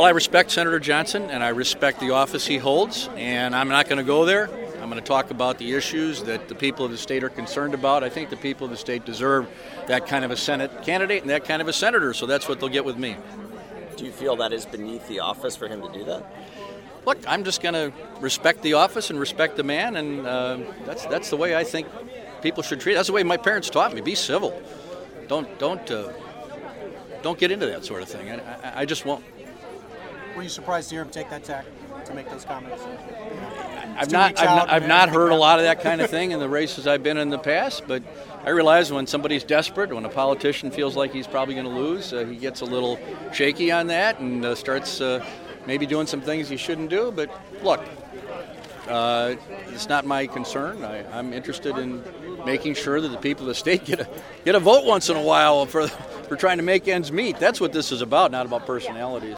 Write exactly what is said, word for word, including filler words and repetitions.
Well, I respect Senator Johnson, and I respect the office he holds, and I'm not going to go there. I'm going to talk about the issues that the people of the state are concerned about. I think the people of the state deserve that kind of a Senate candidate and that kind of a senator, so that's what they'll get with me. Do you feel that is beneath the office for him to do that? Look, I'm just going to respect the office and respect the man, and uh, that's that's the way I think people should treat it. That's the way my parents taught me. Be civil. Don't don't uh, don't get into that sort of thing. I, I, I just won't. Were you surprised to hear him take that tack to make those comments? I've not, I've not, I've not heard a lot of that kind of thing in the races I've been in the past, but I realize when somebody's desperate, when a politician feels like he's probably going to lose, uh, he gets a little shaky on that and uh, starts uh, maybe doing some things he shouldn't do. But look, uh, it's not my concern. I, I'm interested in making sure that the people of the state get a get a vote once in a while for for trying to make ends meet. That's what this is about, not about personalities.